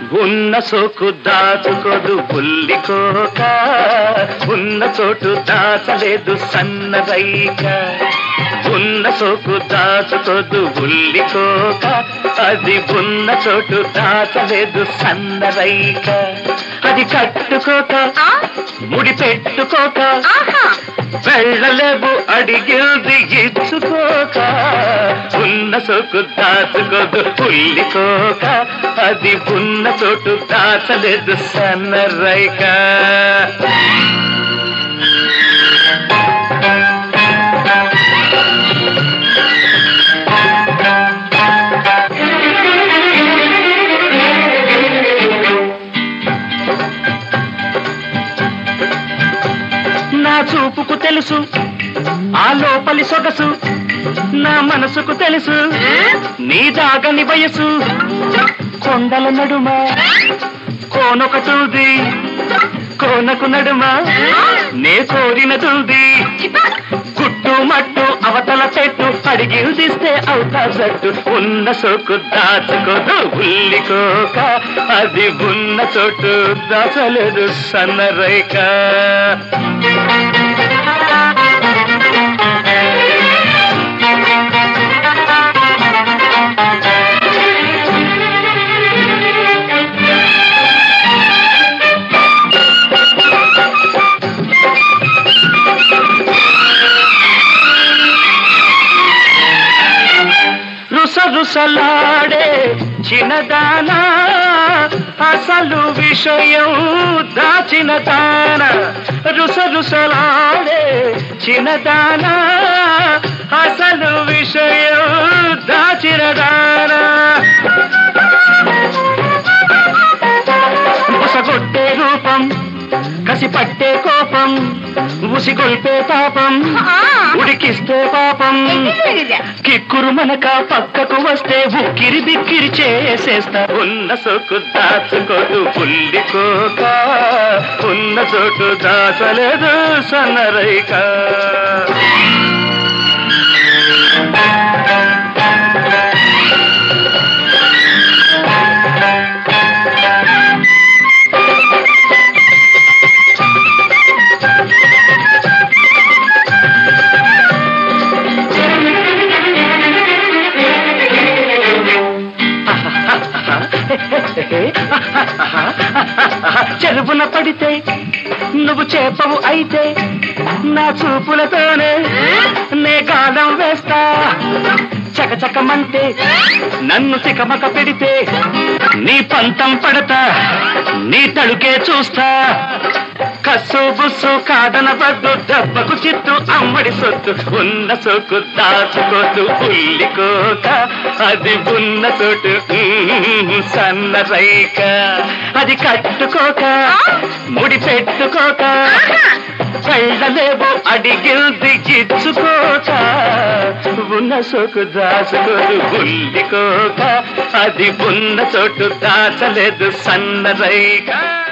ఉన్న సోకు దాచుకోదు బుల్లికోక, ఉన్న చోటు దాచలేదు సన్నరైక. ఉన్న సోకు దాచుకోదు బుల్లికోక, అది ఉన్న చోటు దాచలేదు సన్నరైక. అది కట్టుకోక ముడి పెట్టుకోక, వెళ్ళలేవు అడిగింది ఇచ్చుకోక. ఉన్న సోకు దాచుకోదు బుల్లికోక, అది ఉన్న చోటు దాచలేదు సన్నరైక. నా చూపుకు తెలుసు ఆ లోపలి సొగసు, నా మనసుకు తెలుసు నీ దాగని వయసు. కొండల నడుమ కోనొకటుంది, కోనకు నడుమ నే కోరినటుంది. గుట్టు మట్టు అవతల పెట్టు, అడిగిదిస్తే అవుతా జట్టు. ఉన్న సోకు దాచుకోదు బుల్లికోక, అది ఉన్న చోటు దాచలేదు సన్నరైక. రుసరుసలాడే చిన్నదానా, అసలు విషయం దాచిన దాన. రుసరుసలాడే చిన్నదానా, అసలు విషయం దాచిన దాన. ఉసగొట్టే రూపం, కసి పట్టే కోపం, ఉసిగొల్పే తాపం, ఉడికిస్తే పాపం. కిక్కురు మనక పక్కకు వస్తే ఉక్కిరి బిక్కిరి చేసేస్తా. ఉన్న సోకు దాచుకోదు బుల్లికోక, ఉన్న చోటు దాచలేదు సన్నరైక. చెరువున పడితే నువ్వు చేపవు అయితే, నా చూపులతోనే నే గాలం వేస్తా. చకచకమంటే నన్ను తికమక పెడితే, నీ పంతం పడతా, నీ తడుకే చూస్తా. కస్సు బుస్సు కాదన పద్దు, దెబ్బకు చిత్తు అమ్మడి సొత్తు. ఉన్న సోకు దాచుకోదు బుల్లికోక, అది ఉన్న చోటు సన్నరైక. అది కట్టుకోక ముడి పెట్టుకోక, వెళ్ళలేవు అడిగింది ఇచ్చుకోక. ఉన్న సోకు దాచుకోదు బుల్లికోక, అది ఉన్న చోటు దాచలేదు సన్నరైక.